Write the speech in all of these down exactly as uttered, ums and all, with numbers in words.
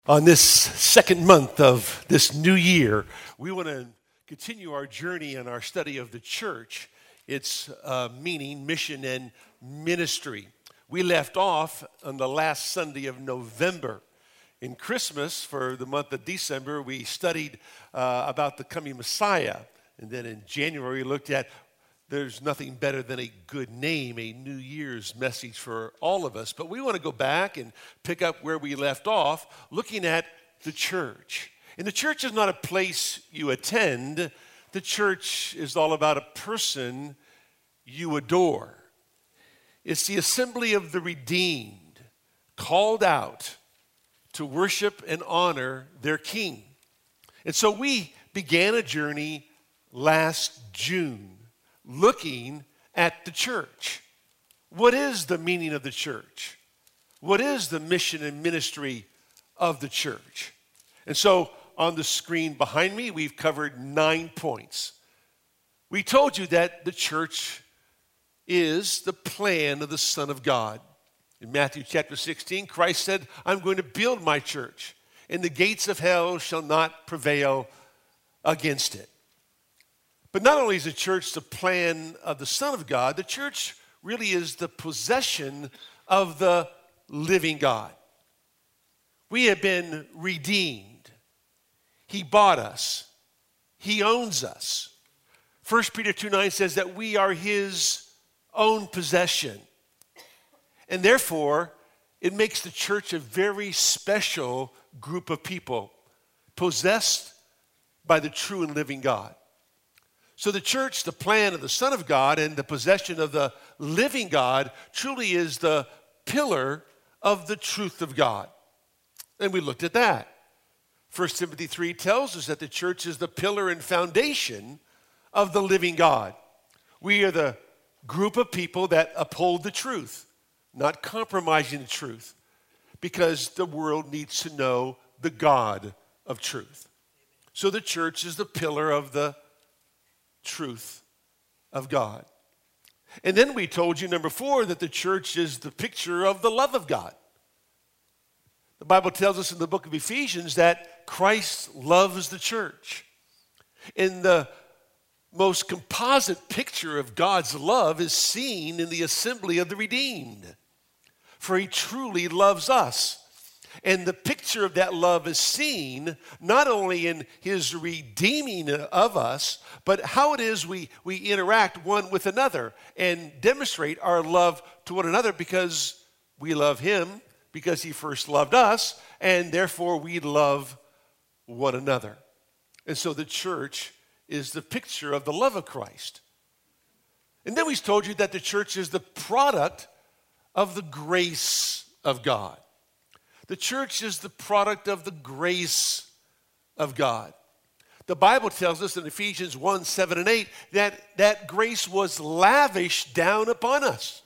On this second month of this new year, we want to continue our journey in our study of the church, its uh, meaning, mission, and ministry. We left off on the last Sunday of November. In Christmas, for the month of December, we studied uh, about the coming Messiah. And then in January, we looked at there's nothing better than a good name, a New Year's message for all of us. But we want to go back and pick up where we left off, looking at the church. And the church is not a place you attend. The church is all about a person you adore. It's the assembly of the redeemed, called out to worship and honor their King. And so we began a journey last June, looking at the church. What is the meaning of the church? What is the mission and ministry of the church? And so on the screen behind me, we've covered nine points. We told you that the church is the plan of the Son of God. In Matthew chapter sixteen, Christ said, I'm going to build my church, and the gates of hell shall not prevail against it. But not only is the church the plan of the Son of God, the church really is the possession of the living God. We have been redeemed. He bought us. He owns us. First Peter two nine says that we are his own possession. And therefore, it makes the church a very special group of people possessed by the true and living God. So the church, the plan of the Son of God and the possession of the living God, truly is the pillar of the truth of God. And we looked at that. First Timothy three tells us that the church is the pillar and foundation of the living God. We are the group of people that uphold the truth, not compromising the truth, because the world needs to know the God of truth. So the church is the pillar of the truth of God. And then we told you, number four, that the church is the picture of the love of God. The Bible tells us in the book of Ephesians that Christ loves the church. And the most composite picture of God's love is seen in the assembly of the redeemed. For he truly loves us. And the picture of that love is seen not only in his redeeming of us, but how it is we, we interact one with another and demonstrate our love to one another because we love him, because he first loved us, and therefore we love one another. And so the church is the picture of the love of Christ. And then we told you that the church is the product of the grace of God. The church is the product of the grace of God. The Bible tells us in Ephesians one, seven, and eight that that grace was lavished down upon us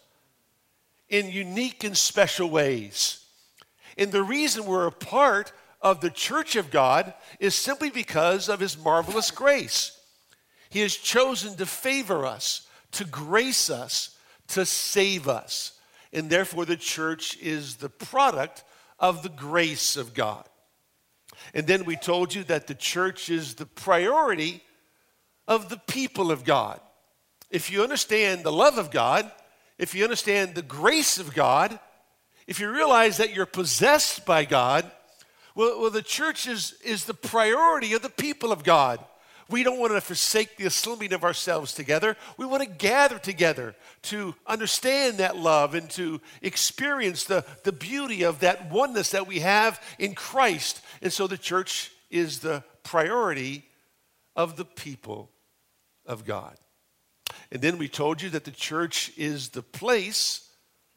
in unique and special ways. And the reason we're a part of the church of God is simply because of his marvelous grace. He has chosen to favor us, to grace us, to save us. And therefore the church is the product of the grace of God. And then we told you that the church is the priority of the people of God. If you understand the love of God, if you understand the grace of God, if you realize that you're possessed by God, well, well the church is, is the priority of the people of God. We don't want to forsake the assembling of ourselves together. We want to gather together to understand that love and to experience the, the beauty of that oneness that we have in Christ. And so the church is the priority of the people of God. And then we told you that the church is the place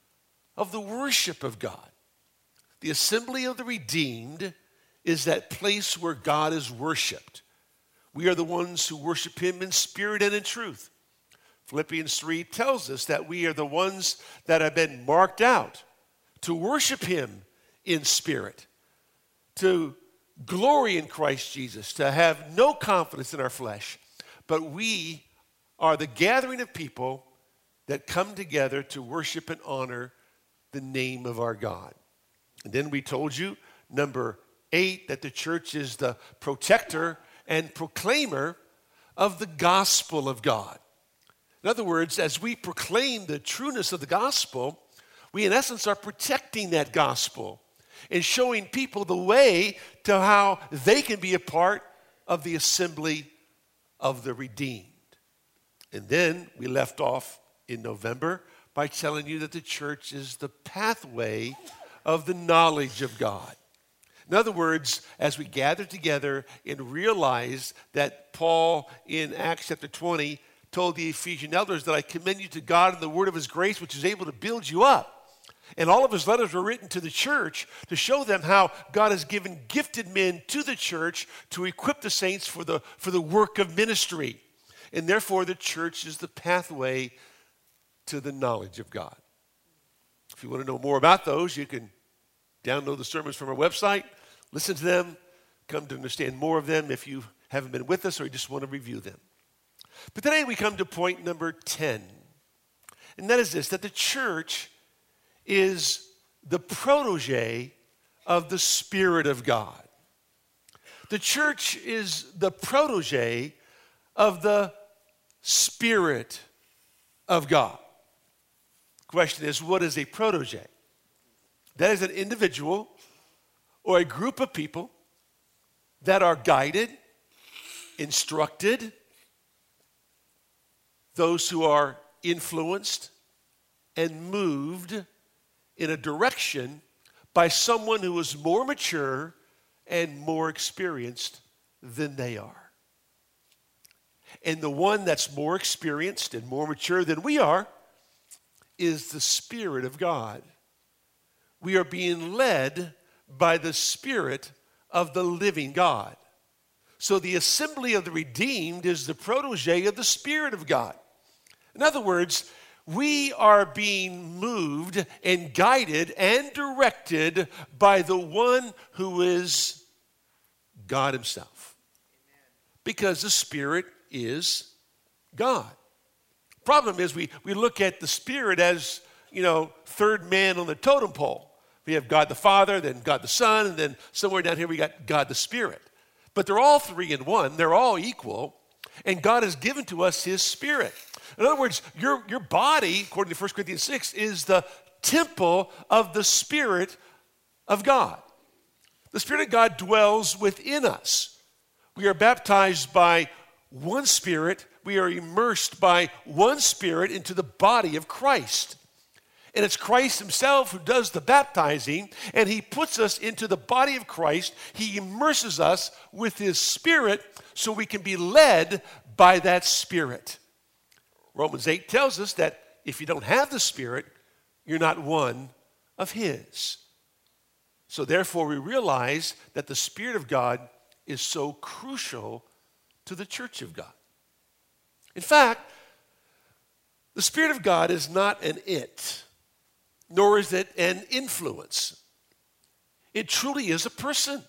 of the worship of God. The assembly of the redeemed is that place where God is worshiped. We are the ones who worship him in spirit and in truth. Philippians three tells us that we are the ones that have been marked out to worship him in spirit, to glory in Christ Jesus, to have no confidence in our flesh. But we are the gathering of people that come together to worship and honor the name of our God. And then we told you, number eight, that the church is the protector and proclaimer of the gospel of God. In other words, as we proclaim the trueness of the gospel, we in essence are protecting that gospel and showing people the way to how they can be a part of the assembly of the redeemed. And then we left off in November by telling you that the church is the pathway of the knowledge of God. In other words, as we gather together and realize that Paul in Acts chapter twenty told the Ephesian elders that I commend you to God and the word of his grace, which is able to build you up. And all of his letters were written to the church to show them how God has given gifted men to the church to equip the saints for the, for the work of ministry. And therefore, the church is the pathway to the knowledge of God. If you want to know more about those, you can download the sermons from our website, listen to them, come to understand more of them if you haven't been with us or you just want to review them. But today we come to point number ten, and that is this, that the church is the protege of the Spirit of God. The church is the protege of the Spirit of God. Question is, what is a protege? That is an individual or a group of people that are guided, instructed, those who are influenced and moved in a direction by someone who is more mature and more experienced than they are. And the one that's more experienced and more mature than we are is the Spirit of God. We are being led by the Spirit of the living God. So the assembly of the redeemed is the protege of the Spirit of God. In other words, we are being moved and guided and directed by the one who is God himself. Because the Spirit is God. Problem is we, we look at the Spirit as, you know, third man on the totem pole. We have God the Father, then God the Son, and then somewhere down here we got God the Spirit. But they're all three in one. They're all equal. And God has given to us his Spirit. In other words, your, your body, according to First Corinthians six, is the temple of the Spirit of God. The Spirit of God dwells within us. We are baptized by one Spirit. We are immersed by one Spirit into the body of Christ. And it's Christ himself who does the baptizing, and he puts us into the body of Christ. He immerses us with his Spirit so we can be led by that Spirit. Romans eight tells us that if you don't have the Spirit, you're not one of his. So therefore, we realize that the Spirit of God is so crucial to the church of God. In fact, the Spirit of God is not an it, nor is it an influence. It truly is a person,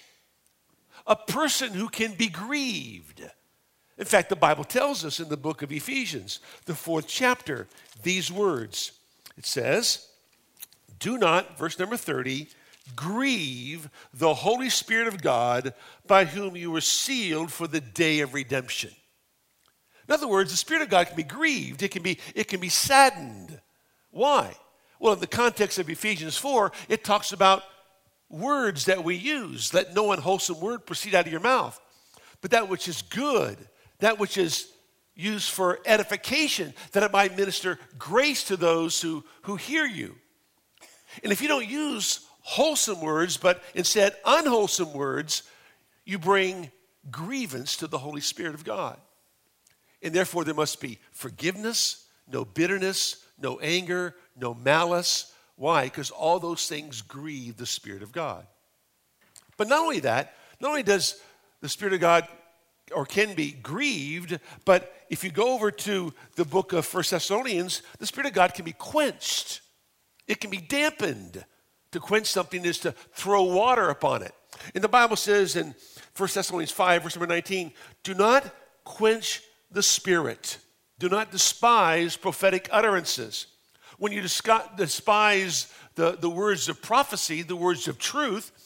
a person who can be grieved. In fact, the Bible tells us in the book of Ephesians, the fourth chapter, these words. It says, do not, verse number thirty, grieve the Holy Spirit of God by whom you were sealed for the day of redemption. In other words, the Spirit of God can be grieved. It can be, it can be saddened. Why? Well, in the context of Ephesians four, it talks about words that we use. Let no unwholesome word proceed out of your mouth. But that which is good, that which is used for edification, that it might minister grace to those who, who hear you. And if you don't use wholesome words, but instead unwholesome words, you bring grievance to the Holy Spirit of God. And therefore there must be forgiveness, no bitterness, no anger, no malice. Why? Because all those things grieve the Spirit of God. But not only that, not only does the Spirit of God or can be grieved, but if you go over to the book of First Thessalonians, the Spirit of God can be quenched. It can be dampened. To quench something is to throw water upon it. And the Bible says in First Thessalonians five, verse number nineteen, do not quench the Spirit. Do not despise prophetic utterances. When you despise the, the words of prophecy, the words of truth,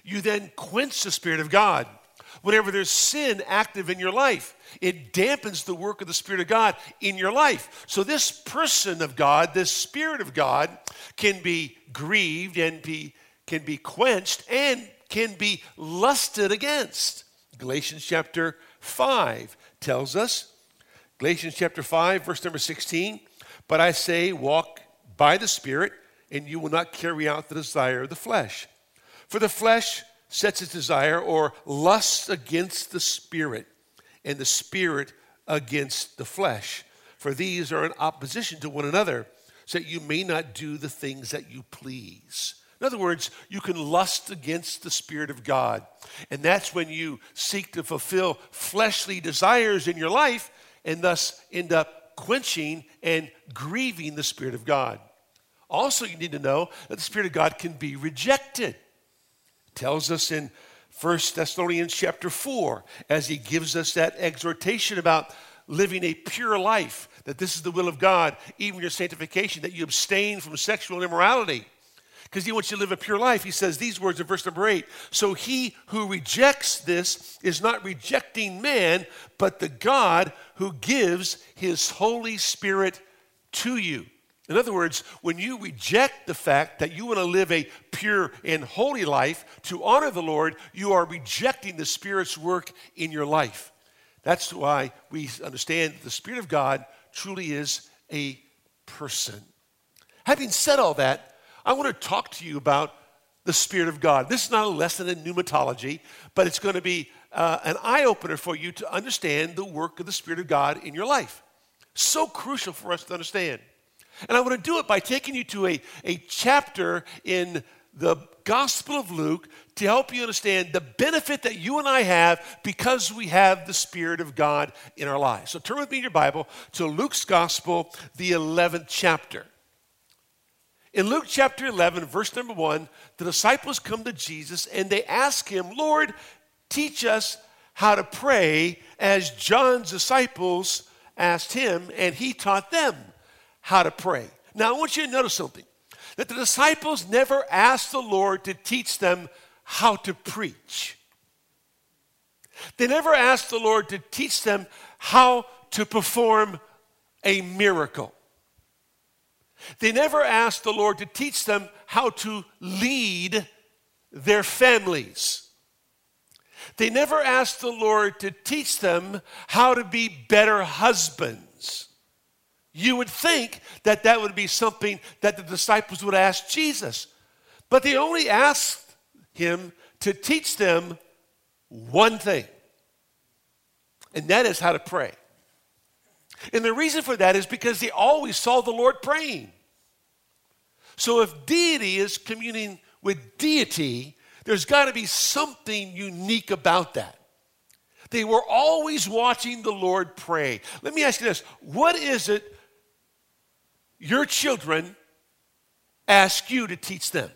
you then quench the Spirit of God. Whenever there's sin active in your life, it dampens the work of the Spirit of God in your life. So this person of God, this Spirit of God, can be grieved and be, can be quenched and can be lusted against. Galatians chapter five tells us, Galatians chapter five, verse number sixteen, but I say, walk by the Spirit, and you will not carry out the desire of the flesh. For the flesh sets its desire or lusts against the Spirit, and the Spirit against the flesh. For these are in opposition to one another, so that you may not do the things that you please. In other words, you can lust against the Spirit of God. And that's when you seek to fulfill fleshly desires in your life and thus end up quenching and grieving the Spirit of God. Also, you need to know that the Spirit of God can be rejected. It tells us in First Thessalonians chapter four, as he gives us that exhortation about living a pure life, that this is the will of God, even your sanctification, that you abstain from sexual immorality. Because he wants you to live a pure life. He says these words in verse number eight. So he who rejects this is not rejecting man, but the God who gives his Holy Spirit to you. In other words, when you reject the fact that you want to live a pure and holy life to honor the Lord, you are rejecting the Spirit's work in your life. That's why we understand that the Spirit of God truly is a person. Having said all that, I want to talk to you about the Spirit of God. This is not a lesson in pneumatology, but it's going to be uh, an eye-opener for you to understand the work of the Spirit of God in your life. So crucial for us to understand. And I want to do it by taking you to a, a chapter in the Gospel of Luke to help you understand the benefit that you and I have because we have the Spirit of God in our lives. So turn with me in your Bible to Luke's Gospel, the eleventh chapter. In Luke chapter eleven, verse number one, the disciples come to Jesus and they ask him, Lord, teach us how to pray, as John's disciples asked him, and he taught them how to pray. Now, I want you to notice something, that the disciples never asked the Lord to teach them how to preach. They never asked the Lord to teach them how to perform a miracle. They never asked the Lord to teach them how to lead their families. They never asked the Lord to teach them how to be better husbands. You would think that that would be something that the disciples would ask Jesus. But they only asked him to teach them one thing, and that is how to pray. And the reason for that is because they always saw the Lord praying. So if deity is communing with deity, there's got to be something unique about that. They were always watching the Lord pray. Let me ask you this. What is it your children ask you to teach them?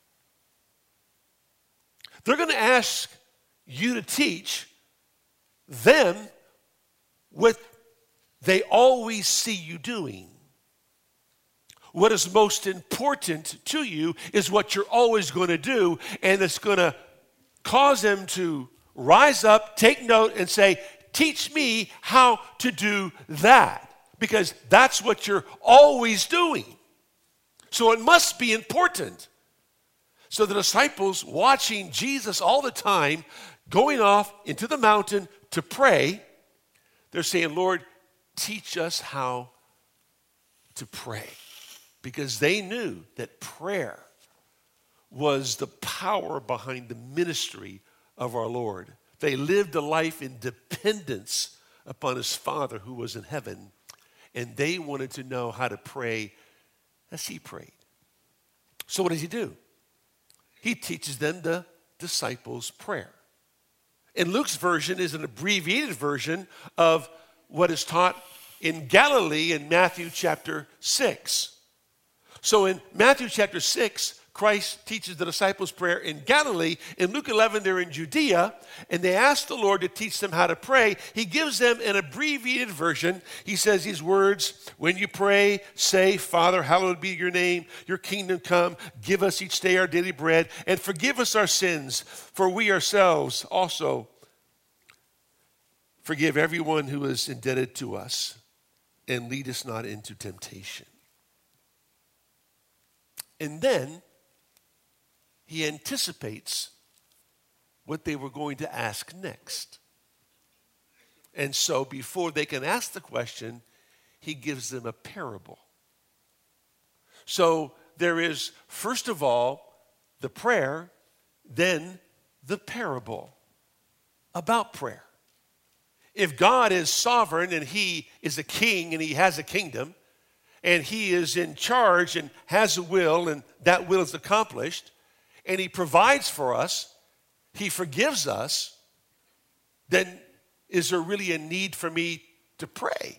They're going to ask you to teach them what they always see you doing. What is most important to you is what you're always going to do, and it's going to cause them to rise up, take note, and say, teach me how to do that, because that's what you're always doing. So it must be important. So the disciples, watching Jesus all the time, going off into the mountain to pray, they're saying, Lord, teach us how to pray. Because they knew that prayer was the power behind the ministry of our Lord. They lived a life in dependence upon his Father who was in heaven. And they wanted to know how to pray as he prayed. So what does he do? He teaches them the disciples' prayer. And Luke's version is an abbreviated version of what is taught in Galilee in Matthew chapter six. So in Matthew chapter six, Christ teaches the disciples prayer in Galilee. In Luke eleven, they're in Judea, and they ask the Lord to teach them how to pray. He gives them an abbreviated version. He says these words, when you pray, say, Father, hallowed be your name, your kingdom come, give us each day our daily bread, and forgive us our sins, for we ourselves also forgive everyone who is indebted to us, and lead us not into temptation. And then he anticipates what they were going to ask next. And so before they can ask the question, he gives them a parable. So there is, first of all, the prayer, then the parable about prayer. If God is sovereign and he is a king and he has a kingdom, and he is in charge and has a will, and that will is accomplished, and he provides for us, he forgives us, then is there really a need for me to pray?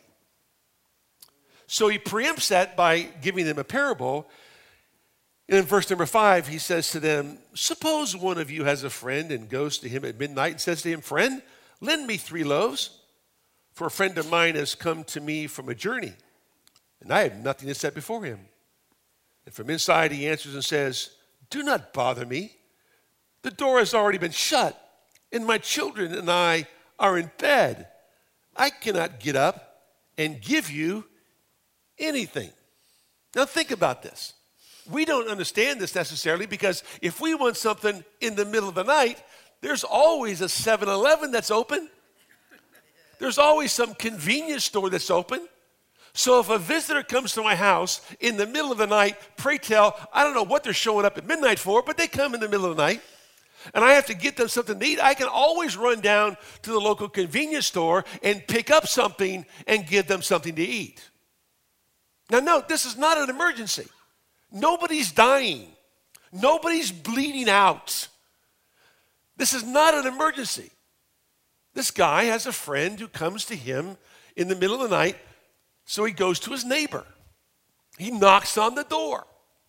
So he preempts that by giving them a parable. And in verse number five, he says to them, suppose one of you has a friend and goes to him at midnight and says to him, friend, lend me three loaves, for a friend of mine has come to me from a journey, and I have nothing to set before him. And from inside he answers and says, do not bother me. The door has already been shut, and my children and I are in bed. I cannot get up and give you anything. Now think about this. We don't understand this necessarily, because if we want something in the middle of the night, there's always a seven eleven that's open. There's always some convenience store that's open. So if a visitor comes to my house in the middle of the night, pray tell, I don't know what they're showing up at midnight for, but they come in the middle of the night, and I have to get them something to eat, I can always run down to the local convenience store and pick up something and give them something to eat. Now note, this is not an emergency. Nobody's dying. Nobody's bleeding out. This is not an emergency. This guy has a friend who comes to him in the middle of the night. So he goes to his neighbor. He knocks on the door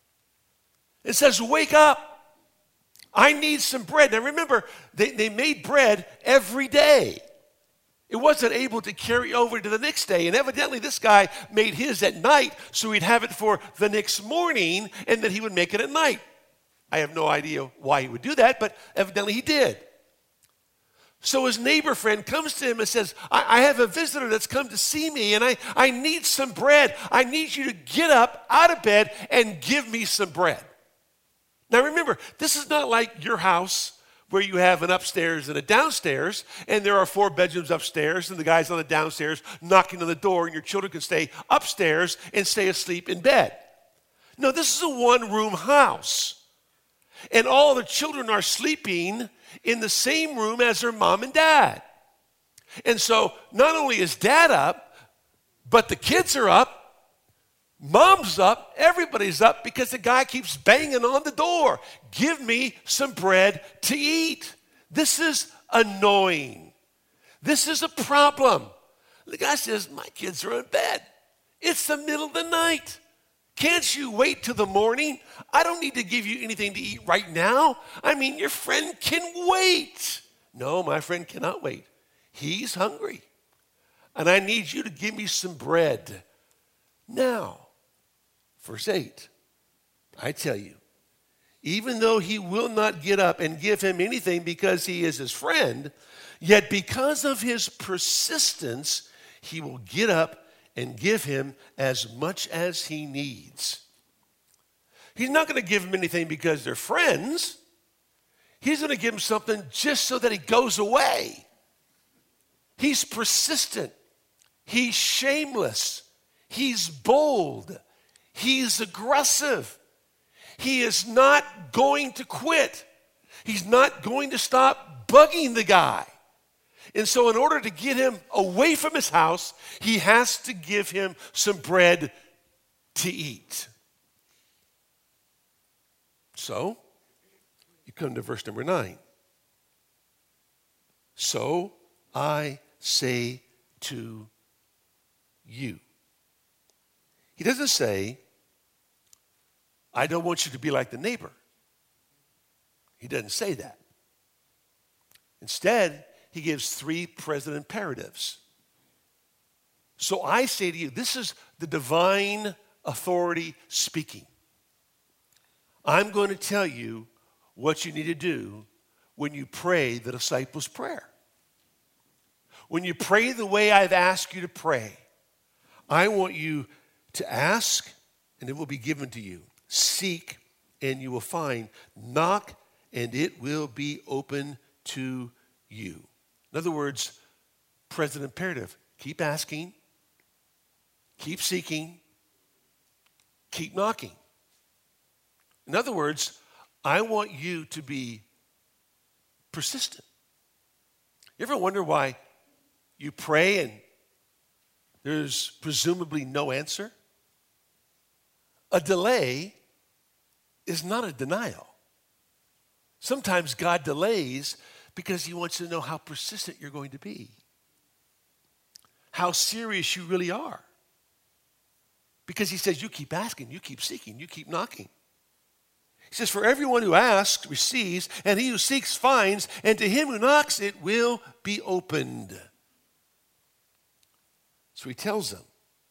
and says, wake up. I need some bread. Now remember, they, they made bread every day. It wasn't able to carry over to the next day. And evidently this guy made his at night so he'd have it for the next morning, and then he would make it at night. I have no idea why he would do that, but evidently he did. So his neighbor friend comes to him and says, I, I have a visitor that's come to see me, and I, I need some bread. I need you to get up out of bed and give me some bread. Now remember, this is not like your house where you have an upstairs and a downstairs, and there are four bedrooms upstairs, and the guy's on the downstairs knocking on the door, and your children can stay upstairs and stay asleep in bed. No, this is a one-room house, and all the children are sleeping in the same room as their mom and dad. And so not only is dad up, but the kids are up, mom's up, everybody's up, because the guy keeps banging on the door. Give me some bread to eat. This is annoying. This is a problem. The guy says, my kids are in bed. It's the middle of the night. Can't you wait till the morning? I don't need to give you anything to eat right now. I mean, your friend can wait. No, my friend cannot wait. He's hungry. And I need you to give me some bread now. Verse eight, I tell you, even though he will not get up and give him anything because he is his friend, yet because of his persistence, he will get up and give him as much as he needs. He's not going to give him anything because they're friends. He's going to give him something just so that he goes away. He's persistent. He's shameless. He's bold. He's aggressive. He is not going to quit. He's not going to stop bugging the guy. And so in order to get him away from his house, he has to give him some bread to eat. So, you come to verse number nine. So I say to you. He doesn't say, I don't want you to be like the neighbor. He doesn't say that. Instead, he gives three present imperatives. So I say to you, this is the divine authority speaking. I'm going to tell you what you need to do when you pray the disciples' prayer. When you pray the way I've asked you to pray, I want you to ask, and it will be given to you. Seek, and you will find. Knock, and it will be open to you. In other words, present imperative. Keep asking, keep seeking, keep knocking. In other words, I want you to be persistent. You ever wonder why you pray and there's presumably no answer? A delay is not a denial. Sometimes God delays because he wants to know how persistent you're going to be, how serious you really are. Because he says, you keep asking, you keep seeking, you keep knocking. He says, for everyone who asks receives, and he who seeks finds, and to him who knocks it will be opened. So he tells them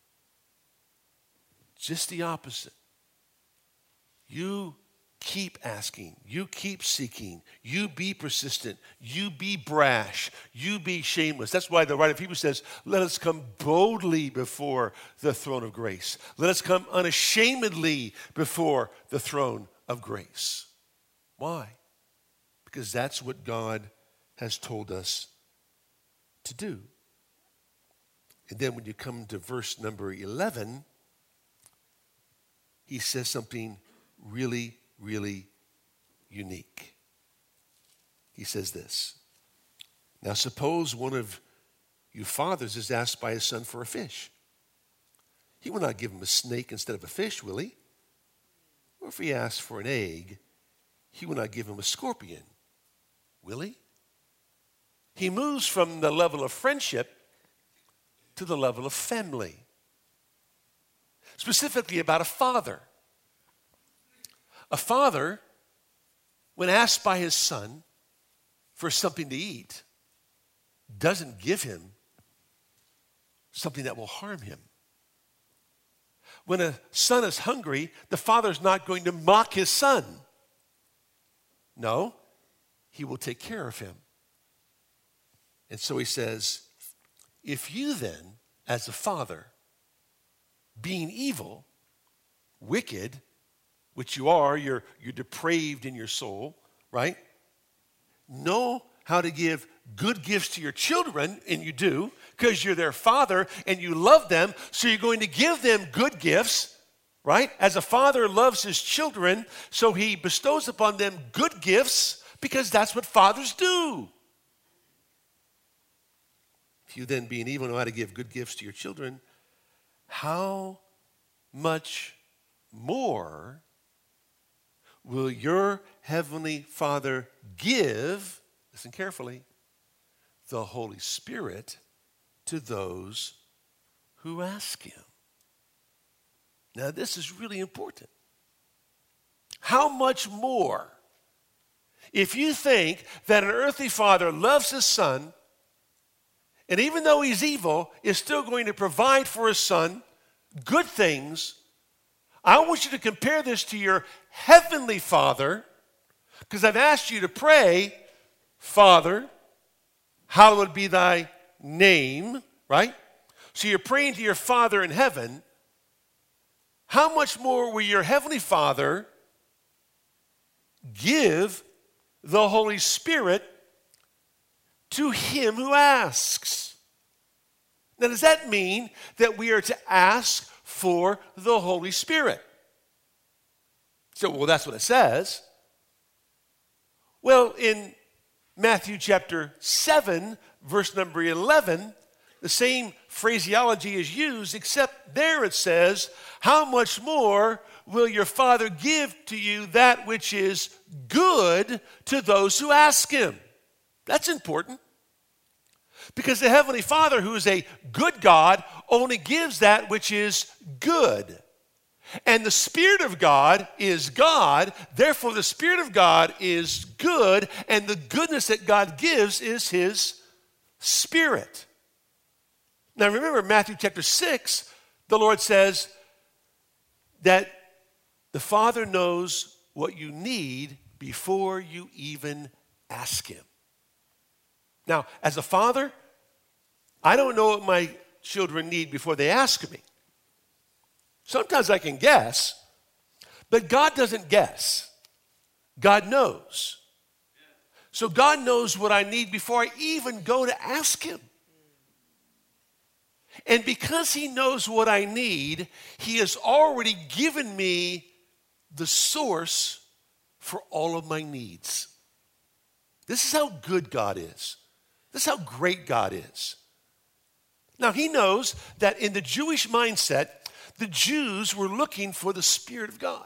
just the opposite. You keep asking, you keep seeking, you be persistent, you be brash, you be shameless. That's why the writer of Hebrews says, let us come boldly before the throne of grace. Let us come unashamedly before the throne of grace. Why? Because that's what God has told us to do. And then when you come to verse number eleven, he says something really, really unique. He says this. Now suppose one of you fathers is asked by his son for a fish. He will not give him a snake instead of a fish, will he? Or if he asks for an egg, he will not give him a scorpion, will he? He moves from the level of friendship to the level of family. Specifically about a father. A father, when asked by his son for something to eat, doesn't give him something that will harm him. When a son is hungry, the father's not going to mock his son. No, he will take care of him. And so he says, if you then, as a father, being evil, wicked, which you are, you're, you're depraved in your soul, right? Know how to give good gifts to your children, and you do, because you're their father and you love them, so you're going to give them good gifts, right? As a father loves his children, so he bestows upon them good gifts, because that's what fathers do. If you then, being evil, know how to give good gifts to your children, how much more will your heavenly Father give, listen carefully, the Holy Spirit to those who ask him? Now, this is really important. How much more? If you think that an earthly father loves his son, and even though he's evil, is still going to provide for his son good things, I want you to compare this to your heavenly Father, because I've asked you to pray, Father, hallowed be thy name, right? So you're praying to your Father in heaven. How much more will your heavenly Father give the Holy Spirit to him who asks? Now, does that mean that we are to ask for the Holy Spirit? So, well, that's what it says. Well, in Matthew chapter seven, verse number eleven, the same phraseology is used, except there it says, how much more will your Father give to you that which is good to those who ask him? That's important. Because the Heavenly Father, who is a good God, only gives that which is good. And the Spirit of God is God. Therefore, the Spirit of God is good. And the goodness that God gives is his Spirit. Now, remember Matthew chapter six, the Lord says that the Father knows what you need before you even ask him. Now, as a father, I don't know what my children need before they ask me. Sometimes I can guess, but God doesn't guess. God knows. So God knows what I need before I even go to ask him. And because he knows what I need, he has already given me the source for all of my needs. This is how good God is. This is how great God is. Now, he knows that in the Jewish mindset, the Jews were looking for the Spirit of God.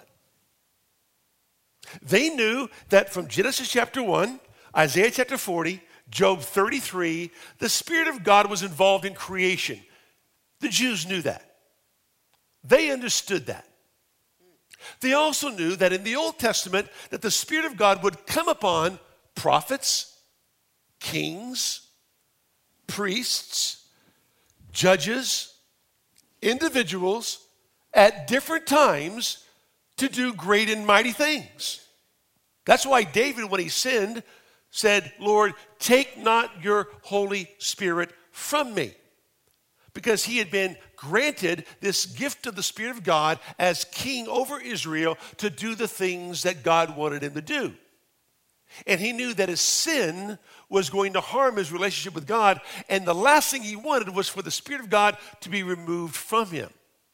They knew that from Genesis chapter one, Isaiah chapter forty, Job thirty-three, the Spirit of God was involved in creation. The Jews knew that. They understood that. They also knew that in the Old Testament that the Spirit of God would come upon prophets, kings, priests, judges, individuals at different times to do great and mighty things. That's why David, when he sinned, said, Lord, take not your Holy Spirit from me. Because he had been granted this gift of the Spirit of God as king over Israel to do the things that God wanted him to do. And he knew that his sin was going to harm his relationship with God, and the last thing he wanted was for the Spirit of God to be removed from him.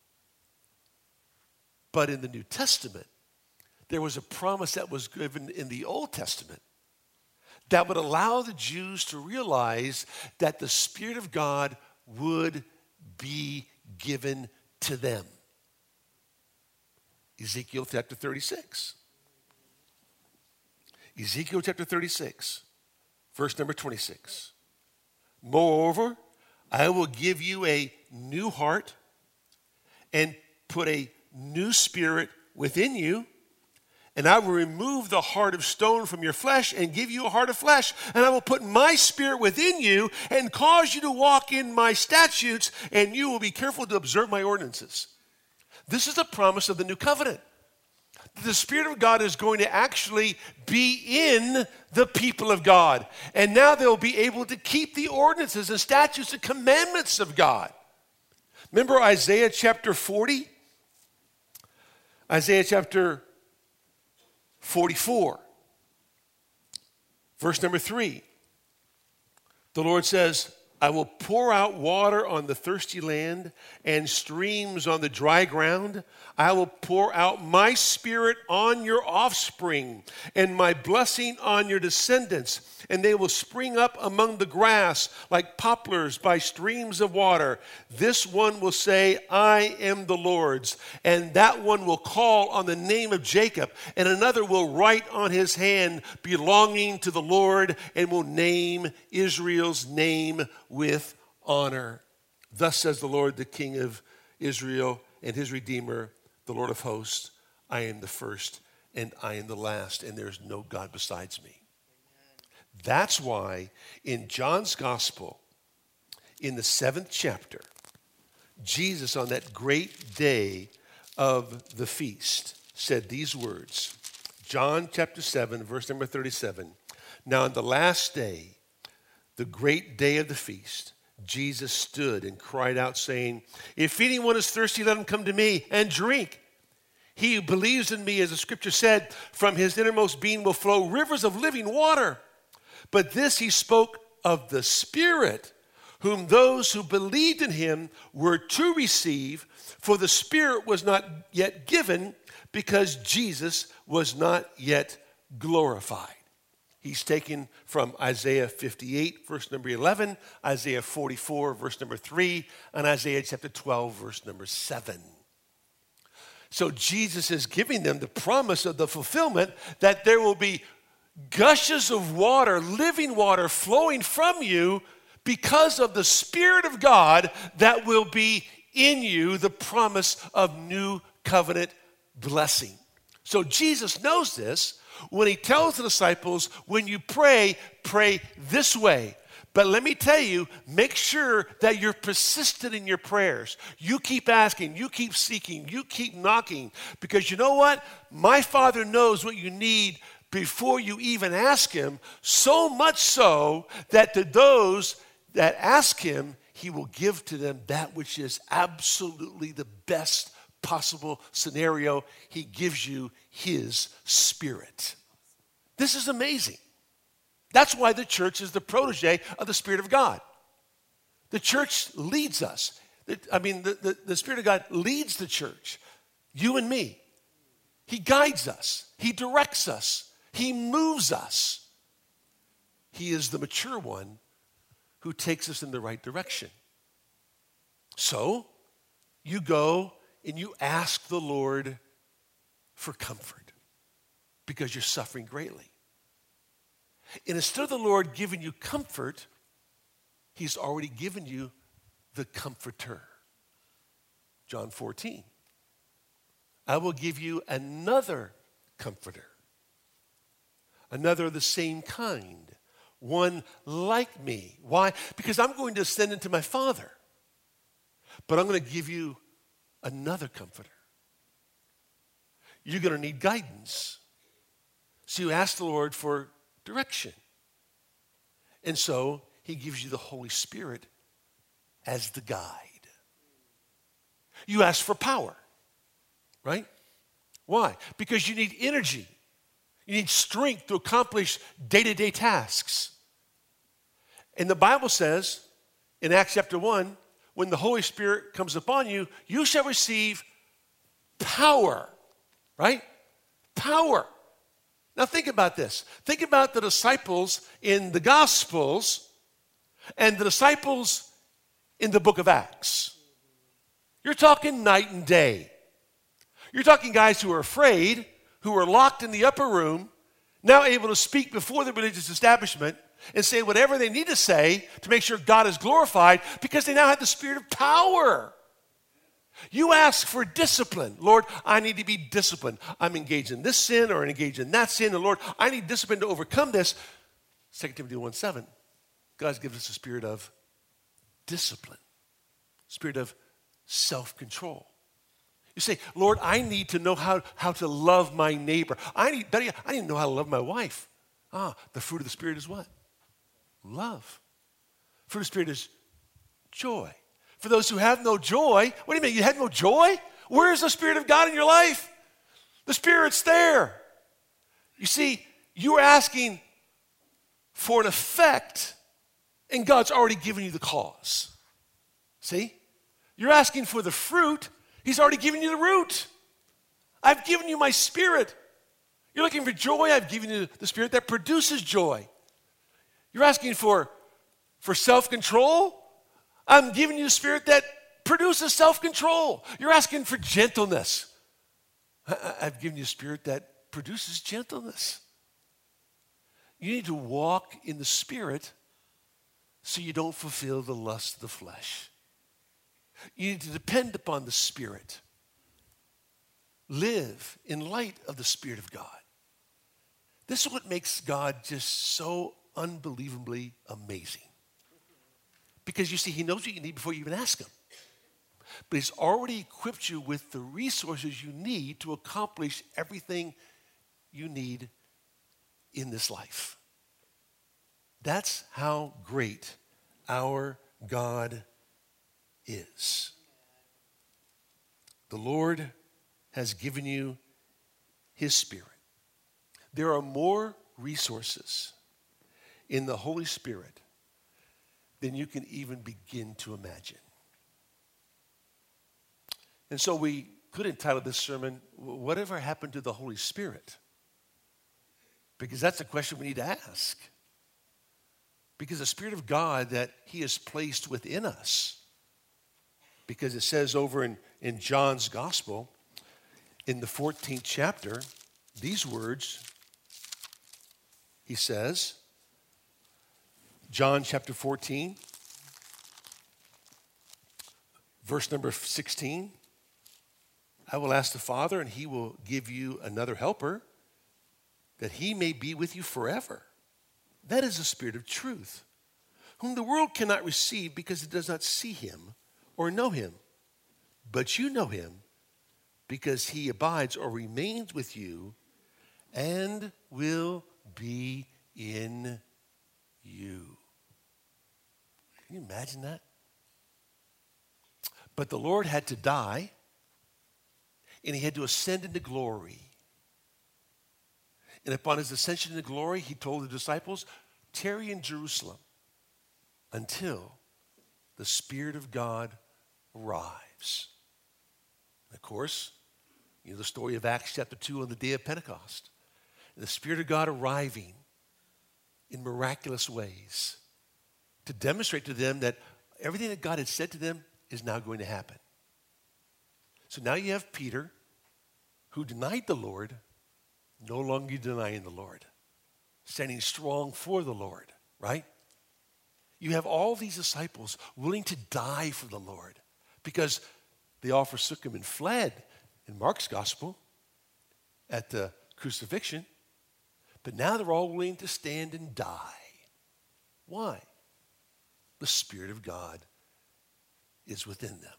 But in the New Testament, there was a promise that was given in the Old Testament that would allow the Jews to realize that the Spirit of God would be given to them. Ezekiel chapter thirty-six. Ezekiel chapter thirty-six, verse number twenty-six. Moreover, I will give you a new heart and put a new spirit within you, and I will remove the heart of stone from your flesh and give you a heart of flesh. And I will put my spirit within you and cause you to walk in my statutes, and you will be careful to observe my ordinances. This is the promise of the new covenant. The Spirit of God is going to actually be in the people of God. And now they'll be able to keep the ordinances and statutes and commandments of God. Remember Isaiah chapter forty? Isaiah chapter forty-four, verse number three. The Lord says, I will pour out water on the thirsty land and streams on the dry ground. I will pour out my spirit on your offspring and my blessing on your descendants, and they will spring up among the grass like poplars by streams of water. This one will say, I am the Lord's, and that one will call on the name of Jacob, and another will write on his hand belonging to the Lord, and will name Israel's name with honor. Thus says the Lord, the King of Israel and his Redeemer, the Lord of hosts, I am the first and I am the last, and there is no God besides me. Amen. That's why in John's gospel, in the seventh chapter, Jesus on that great day of the feast said these words. John chapter seven, verse number thirty-seven. Now on the last day, the great day of the feast, Jesus stood and cried out, saying, if anyone is thirsty, let him come to me and drink. He who believes in me, as the scripture said, from his innermost being will flow rivers of living water. But this he spoke of the Spirit, whom those who believed in him were to receive, for the Spirit was not yet given, because Jesus was not yet glorified. He's taken from Isaiah fifty-eight, verse number eleven, Isaiah forty-four, verse number three, and Isaiah chapter twelve, verse number seven. So Jesus is giving them the promise of the fulfillment that there will be gushes of water, living water flowing from you because of the Spirit of God that will be in you, the promise of new covenant blessing. So Jesus knows this when he tells the disciples, when you pray, pray this way. But let me tell you, make sure that you're persistent in your prayers. You keep asking, you keep seeking, you keep knocking. Because you know what? My Father knows what you need before you even ask him, so much so that to those that ask him, he will give to them that which is absolutely the best possible scenario. He gives you his Spirit. This is amazing. That's why the church is the protege of the Spirit of God. The church leads us. I mean, the, the, the Spirit of God leads the church, you and me. He guides us. He directs us. He moves us. He is the mature one who takes us in the right direction. So, you go and you ask the Lord for comfort because you're suffering greatly. And instead of the Lord giving you comfort, he's already given you the Comforter. John fourteen. I will give you another Comforter. Another of the same kind. One like me. Why? Because I'm going to ascend into my Father. But I'm going to give you another Comforter. You're going to need guidance. So you ask the Lord for direction. And so he gives you the Holy Spirit as the guide. You ask for power, right? Why? Because you need energy. You need strength to accomplish day-to-day tasks. And the Bible says in Acts chapter one, when the Holy Spirit comes upon you, you shall receive power, right? Power. Now think about this. Think about the disciples in the Gospels and the disciples in the book of Acts. You're talking night and day. You're talking guys who are afraid, who are locked in the upper room, now able to speak before the religious establishment and say whatever they need to say to make sure God is glorified because they now have the Spirit of power. You ask for discipline. Lord, I need to be disciplined. I'm engaged in this sin or engaged in that sin. And Lord, I need discipline to overcome this. Second Timothy one seven, God gives us a spirit of discipline, spirit of self-control. You say, Lord, I need to know how, how to love my neighbor. I need, I need to know how to love my wife. Ah, the fruit of the Spirit is what? Love. Fruit of the Spirit is joy. For those who have no joy, what do you mean? You have no joy? Where is the Spirit of God in your life? The Spirit's there. You see, you're asking for an effect, and God's already given you the cause. See? You're asking for the fruit, he's already given you the root. I've given you my Spirit. You're looking for joy, I've given you the Spirit that produces joy. You're asking for, for self-control, I'm giving you a Spirit that produces self-control. You're asking for gentleness. I, I've given you a Spirit that produces gentleness. You need to walk in the Spirit so you don't fulfill the lust of the flesh. You need to depend upon the Spirit. Live in light of the Spirit of God. This is what makes God just so unbelievably amazing. Because you see, he knows what you need before you even ask him. But he's already equipped you with the resources you need to accomplish everything you need in this life. That's how great our God is. The Lord has given you his Spirit. There are more resources in the Holy Spirit than you can even begin to imagine. And so we could entitle this sermon, Whatever Happened to the Holy Spirit? Because that's a question we need to ask. Because the Spirit of God that he has placed within us, because it says over in, in John's Gospel, in the fourteenth chapter, these words, he says, John chapter fourteen, verse number sixteen, I will ask the Father, and he will give you another helper, that he may be with you forever. That is the Spirit of truth, whom the world cannot receive because it does not see him or know him. But you know him because he abides or remains with you and will be in you. Can you imagine that? But the Lord had to die, and he had to ascend into glory. And upon his ascension into glory, he told the disciples, tarry in Jerusalem until the Spirit of God arrives. And of course, you know the story of Acts chapter two on the day of Pentecost. And the Spirit of God arriving in miraculous ways to demonstrate to them that everything that God had said to them is now going to happen. So now you have Peter, who denied the Lord, no longer denying the Lord, standing strong for the Lord, right? You have all these disciples willing to die for the Lord because they all forsook him and fled in Mark's gospel at the crucifixion. But now they're all willing to stand and die. Why? The Spirit of God is within them.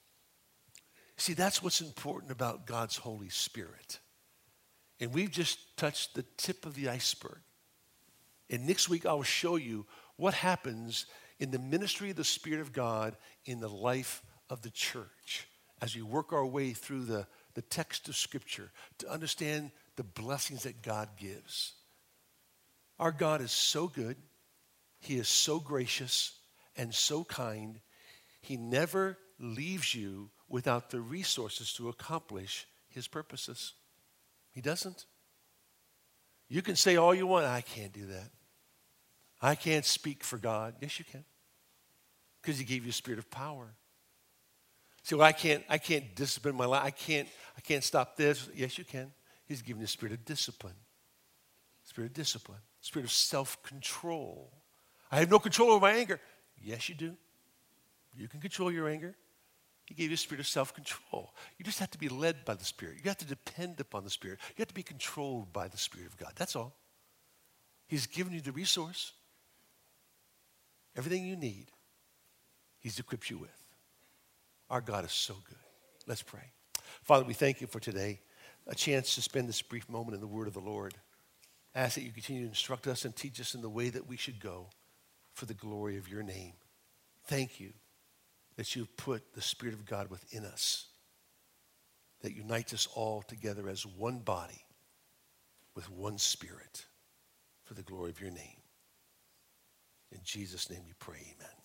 See, that's what's important about God's Holy Spirit. And we've just touched the tip of the iceberg. And next week I will show you what happens in the ministry of the Spirit of God in the life of the church as we work our way through the, the text of Scripture to understand the blessings that God gives. Our God is so good. He is so gracious and so kind. He never leaves you without the resources to accomplish his purposes. He doesn't. You can say all you want, I can't do that. I can't speak for God. Yes, you can. Because he gave you a spirit of power. See, well, I can't, I can't discipline my life. I can't, I can't stop this. Yes, you can. He's given you a spirit of discipline. Spirit of discipline. Spirit of self-control. I have no control over my anger. Yes, you do. You can control your anger. He gave you a spirit of self-control. You just have to be led by the Spirit. You have to depend upon the Spirit. You have to be controlled by the Spirit of God. That's all. He's given you the resource. Everything you need, he's equipped you with. Our God is so good. Let's pray. Father, we thank you for today, a chance to spend this brief moment in the word of the Lord. I ask that you continue to instruct us and teach us in the way that we should go for the glory of your name. Thank you that you've put the Spirit of God within us, that unites us all together as one body with one Spirit for the glory of your name. In Jesus' name we pray, amen.